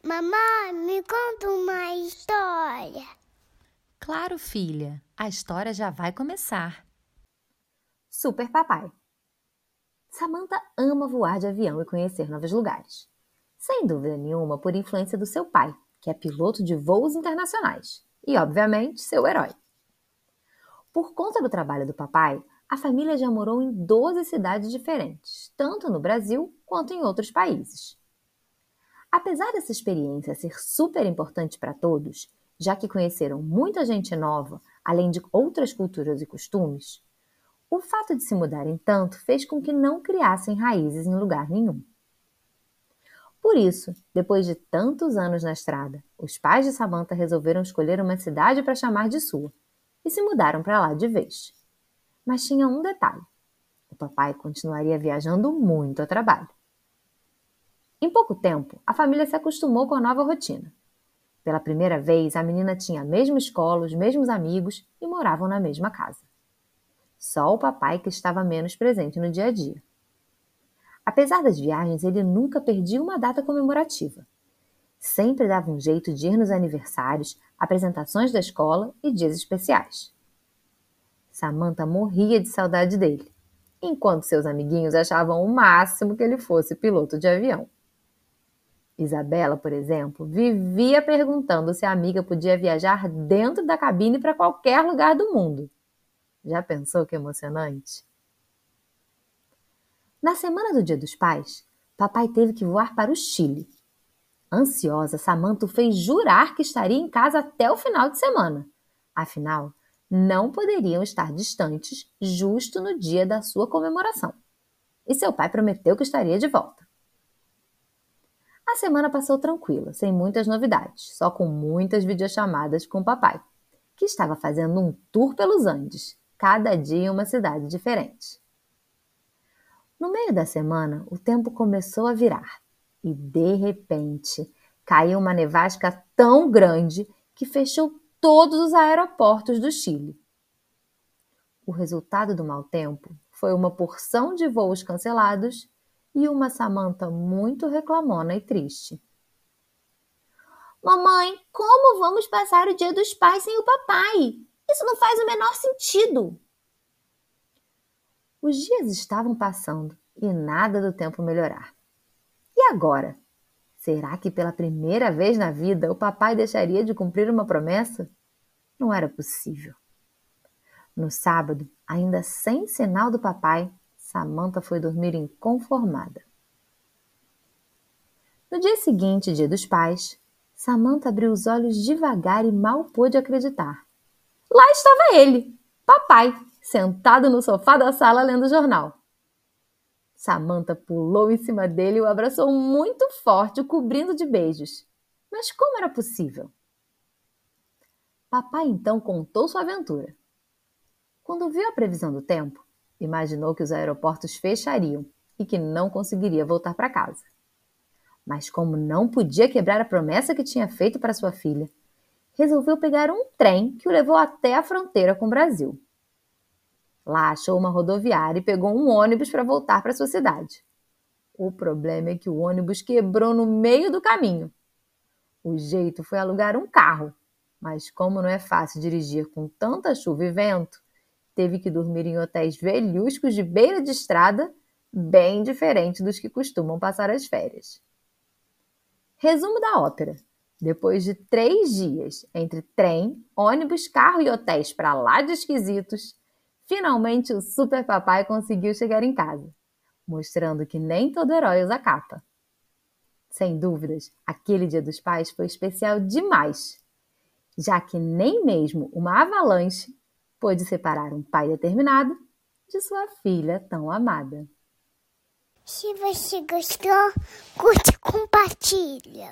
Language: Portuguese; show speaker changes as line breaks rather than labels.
Mamãe, me conta uma história.
Claro, filha, a história já vai começar.
Super Papai. Samantha ama voar de avião e conhecer novos lugares. Sem dúvida nenhuma, por influência do seu pai, que é piloto de voos internacionais. E, obviamente, seu herói. Por conta do trabalho do papai, a família já morou em 12 cidades diferentes, tanto no Brasil quanto em outros países. Apesar dessa experiência ser super importante para todos, já que conheceram muita gente nova, além de outras culturas e costumes, o fato de se mudarem tanto fez com que não criassem raízes em lugar nenhum. Por isso, depois de tantos anos na estrada, os pais de Samantha resolveram escolher uma cidade para chamar de sua e se mudaram para lá de vez. Mas tinha um detalhe: o papai continuaria viajando muito a trabalho. Em pouco tempo, a família se acostumou com a nova rotina. Pela primeira vez, a menina tinha a mesma escola, os mesmos amigos e moravam na mesma casa. Só o papai que estava menos presente no dia a dia. Apesar das viagens, ele nunca perdia uma data comemorativa. Sempre dava um jeito de ir nos aniversários, apresentações da escola e dias especiais. Samantha morria de saudade dele, enquanto seus amiguinhos achavam o máximo que ele fosse piloto de avião. Isabela, por exemplo, vivia perguntando se a amiga podia viajar dentro da cabine para qualquer lugar do mundo. Já pensou que emocionante? Na semana do Dia dos Pais, papai teve que voar para o Chile. Ansiosa, Samantha o fez jurar que estaria em casa até o final de semana. Afinal, não poderiam estar distantes justo no dia da sua comemoração. E seu pai prometeu que estaria de volta. A semana passou tranquila, sem muitas novidades, só com muitas videochamadas com o papai, que estava fazendo um tour pelos Andes, cada dia em uma cidade diferente. No meio da semana, o tempo começou a virar e, de repente, caiu uma nevasca tão grande que fechou todos os aeroportos do Chile. O resultado do mau tempo foi uma porção de voos cancelados e uma Samantha muito reclamona e triste.
Mamãe, como vamos passar o Dia dos Pais sem o papai? Isso não faz o menor sentido.
Os dias estavam passando e nada do tempo melhorar. E agora? Será que pela primeira vez na vida o papai deixaria de cumprir uma promessa? Não era possível. No sábado, ainda sem sinal do papai, Samantha foi dormir inconformada. No dia seguinte, Dia dos Pais, Samantha abriu os olhos devagar e mal pôde acreditar. Lá estava ele, papai, sentado no sofá da sala lendo o jornal. Samantha pulou em cima dele e o abraçou muito forte, o cobrindo de beijos. Mas como era possível? Papai então contou sua aventura. Quando viu a previsão do tempo, imaginou que os aeroportos fechariam e que não conseguiria voltar para casa. Mas como não podia quebrar a promessa que tinha feito para sua filha, resolveu pegar um trem que o levou até a fronteira com o Brasil. Lá achou uma rodoviária e pegou um ônibus para voltar para sua cidade. O problema é que o ônibus quebrou no meio do caminho. O jeito foi alugar um carro, mas como não é fácil dirigir com tanta chuva e vento, teve que dormir em hotéis velhuscos de beira de estrada, bem diferente dos que costumam passar as férias. Resumo da ópera. Depois de 3 dias entre trem, ônibus, carro e hotéis para lá de esquisitos, finalmente o Super Papai conseguiu chegar em casa, mostrando que nem todo herói usa capa. Sem dúvidas, aquele Dia dos Pais foi especial demais, já que nem mesmo uma avalanche pôde separar um pai determinado de sua filha tão amada.
Se você gostou, curte e compartilha.